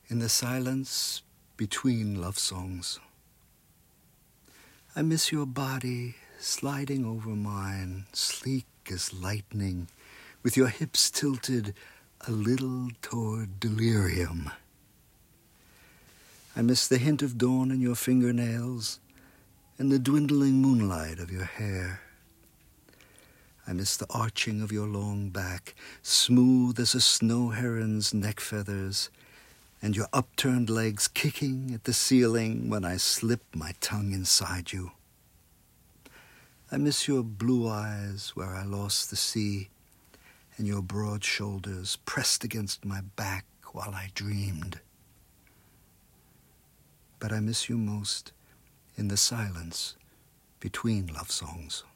in the silence between love songs. I miss your body sliding over mine, sleek as lightning, with your hips tilted a little toward delirium. I miss the hint of dawn in your fingernails and the dwindling moonlight of your hair. I miss the arching of your long back, smooth as a snow heron's neck feathers, and your upturned legs kicking at the ceiling when I slip my tongue inside you. I miss your blue eyes where I lost the sea, and your broad shoulders pressed against my back while I dreamed. But I miss you most in the silence between love songs.